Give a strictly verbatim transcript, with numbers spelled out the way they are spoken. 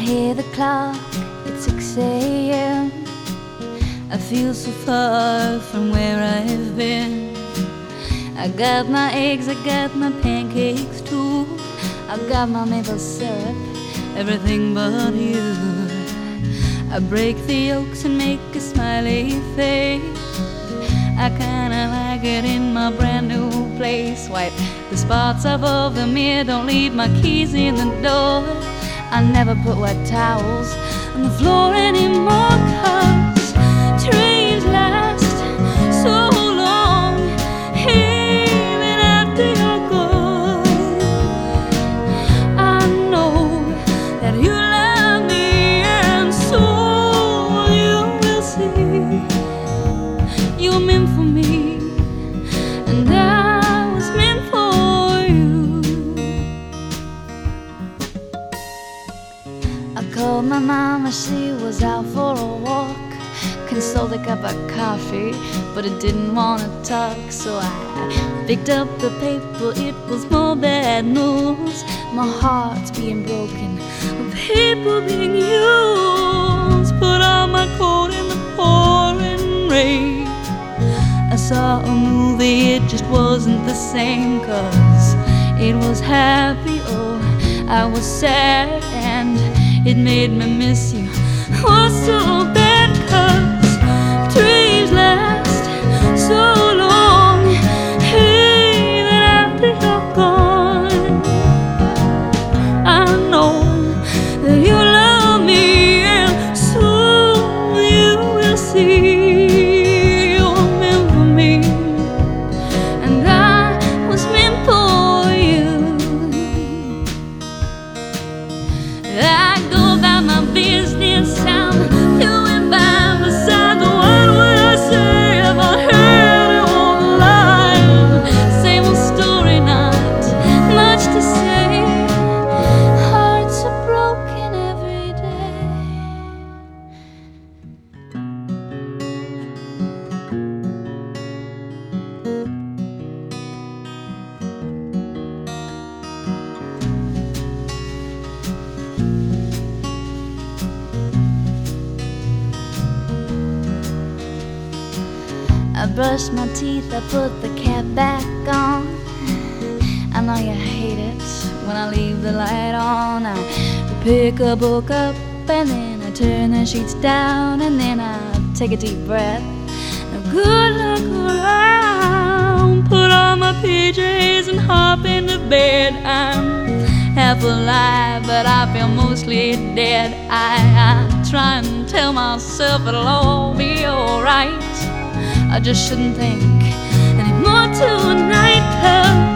hear the clock, it's six a m I feel so far from where I've been. I got my eggs, I got my pancakes too. I got my maple syrup, everything but you. I break the yolks and make a smiley face. I kinda like it in my brand new place. Wipe the spots off of the mirror, don't leave my keys in the door. I never put wet towels on the floor anymore, 'cause dreams last so long, even after you're gone. I know that you love me, and so you will see. You're meant for me, and I was meant for you. I called my mama, she was out for a walk. Consoled a cup of coffee, but it didn't want to talk. So I picked up the paper, it was more bad news. My heart's being broken, people being used. Put on my coat in the pouring rain. I saw a movie, it just wasn't the same, 'cause it was happy, oh, I was sad, and it made me miss you. Oh, so bad, 'cause dreams last so long, even after you're gone. I know that you love me, and so you will see. You're meant for me, and I was meant for you. I go about my business, I'm doing by my side. What would I say if I heard it all alive? Same old story, not much to say. Hearts are broken every day. I brush my teeth, I put the cap back on. I know you hate it when I leave the light on. I pick a book up and then I turn the sheets down, and then I take a deep breath. Now good luck around. Put on my P Js and hop into bed. I'm half alive, but I feel mostly dead. I, I try and tell myself it'll all be alright. I just shouldn't think anymore tonight, 'cause